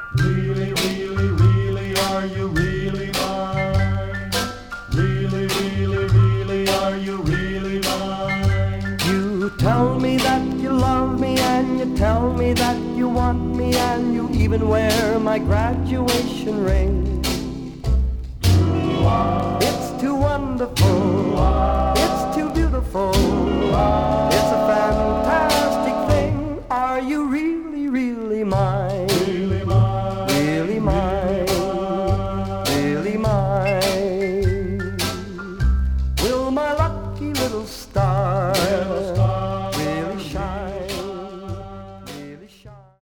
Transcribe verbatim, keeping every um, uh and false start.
Really, really, really, are you really mine? Really, really, really, are you really mine? You tell me that you love me and you tell me that you want me and you even wear my graduation ring. It's too wonderful